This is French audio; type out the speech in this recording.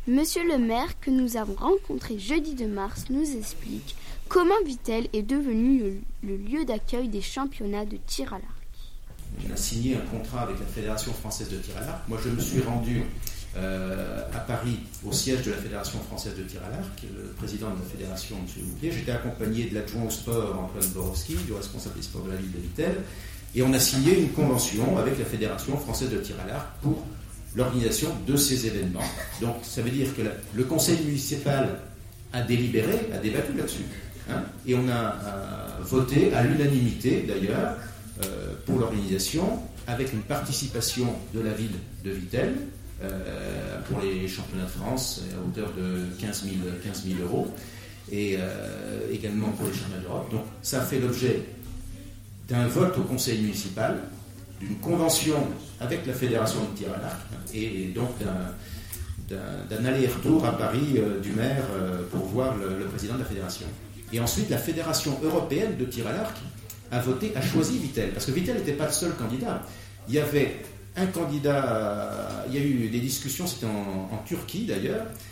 Monsieur le maire que nous avons rencontré jeudi 2 mars nous explique comment Vittel est devenu le lieu d'accueil des championnats de tir à l'arc. On a signé un contrat avec la Fédération française de tir à l'arc. Moi, je me suis rendu à Paris, au siège de la Fédération française de tir à l'arc, le président de la fédération, M. Bouclier. J'étais accompagné de l'adjoint au sport, Antoine Borowski, du responsable des sports de la ville de Vittel, et on a signé une convention avec la Fédération française de tir à l'arc pour l'organisation de ces événements. Donc, ça veut dire que le conseil municipal a délibéré, a débattu là-dessus, et on a voté à l'unanimité, d'ailleurs, pour l'organisation, avec une participation de la ville de Vittel, pour les championnats de France à hauteur de 15 000 euros, et également pour les championnats d'Europe. Donc ça fait l'objet d'un vote au conseil municipal, d'une convention avec la fédération de tir à l'arc, et donc d'un aller-retour à Paris du maire pour voir le président de la fédération. Et ensuite, la fédération européenne de tir à l'arc a choisi Vittel, parce que Vittel n'était pas le seul candidat. Il y avait un candidat, il y a eu des discussions, c'était en Turquie d'ailleurs,